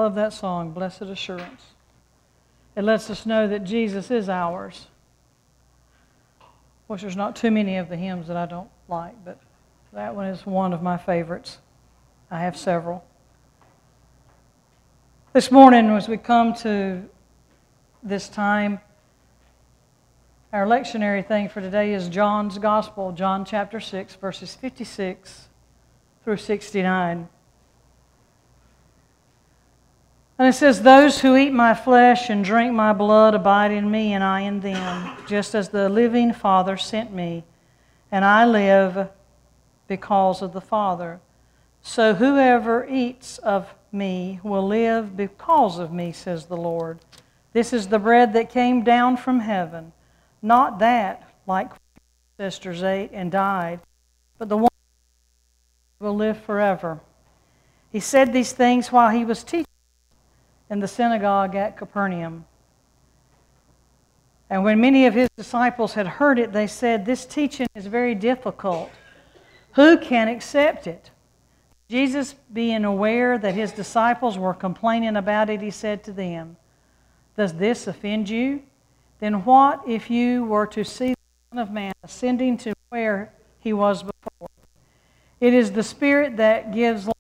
love that song, Blessed Assurance. It lets us know that Jesus is ours. Of course, there's not too many of the hymns that I don't like, but that one is one of my favorites. I have several. This morning, as we come to this time, our lectionary thing for today is John's Gospel, John chapter 6, verses 56 through 69. And it says, "Those who eat my flesh and drink my blood abide in me, and I in them, just as the living Father sent me, and I live because of the Father. So whoever eats of me will live because of me, says the Lord. This is the bread that came down from heaven, not that, like ancestors ate and died, but the one who will live forever." He said these things while he was teaching in the synagogue at Capernaum. And when many of his disciples had heard it, they said, "This teaching is very difficult. Who can accept it?" Jesus, being aware that his disciples were complaining about it, he said to them, "Does this offend you? Then what if you were to see the Son of Man ascending to where he was before? It is the Spirit that gives life.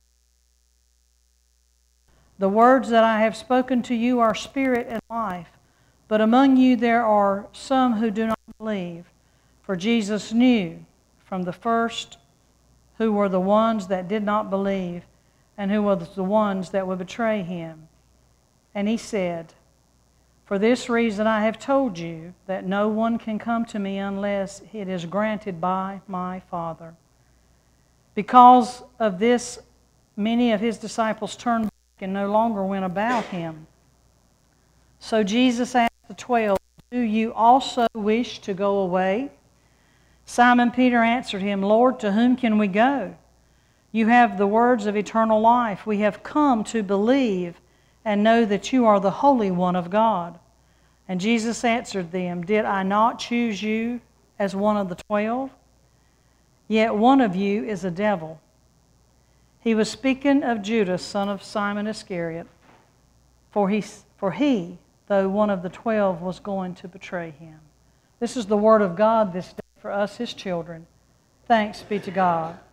The words that I have spoken to you are spirit and life, but among you there are some who do not believe." For Jesus knew from the first who were the ones that did not believe and who were the ones that would betray him. And he said, "For this reason I have told you that no one can come to me unless it is granted by my Father." Because of this, many of his disciples turned back and no longer went about him. So Jesus asked the 12, "Do you also wish to go away?" Simon Peter answered him, "Lord, to whom can we go? You have the words of eternal life. We have come to believe and know that you are the Holy One of God." And Jesus answered them, "Did I not choose you as one of the 12? Yet one of you is a devil." He was speaking of Judas, son of Simon Iscariot, for he, though one of the 12, was going to betray him. This is the word of God this day for us, his children. Thanks be to God.